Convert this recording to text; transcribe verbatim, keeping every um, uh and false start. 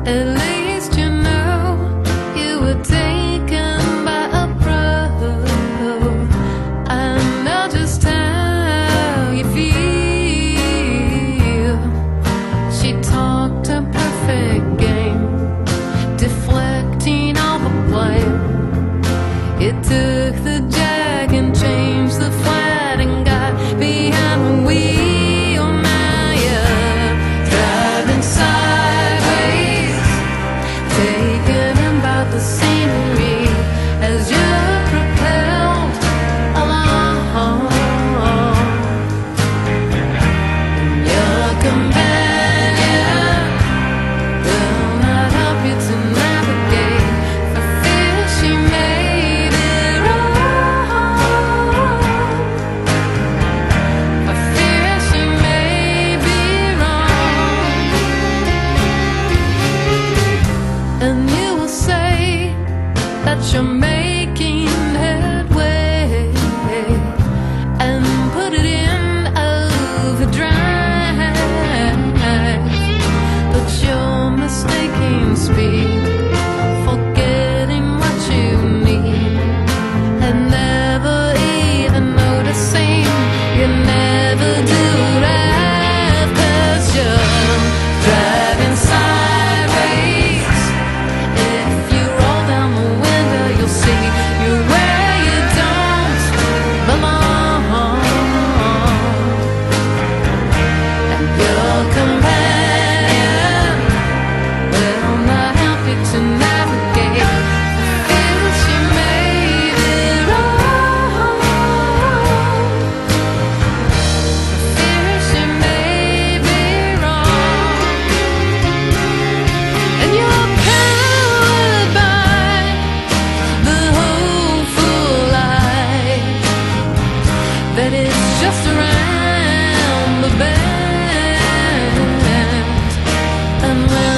At least you know you were taken by a pro. I know just how you feel. She talked a perfect game, deflecting all the blame. It took the jack and changed the flat and got behind the wheel. Now you're driving sideways, taken in by the scenery as you're propelled along. And your companion will not help you to navigate, for fear she made it wrong. For fear she may be wrong. And you will say that you're making headway and put it in overdrive, but you're mistaking speed, forgetting what you need, and never even noticing you never do right, 'cause you're driving sideways. If you roll down the window, you'll see you're where you don't belong. And your companion will not help you to navigate, for fear she made it wrong. For fear she may be wrong. And you're cowed by the hopeful light that is just around the bend. And when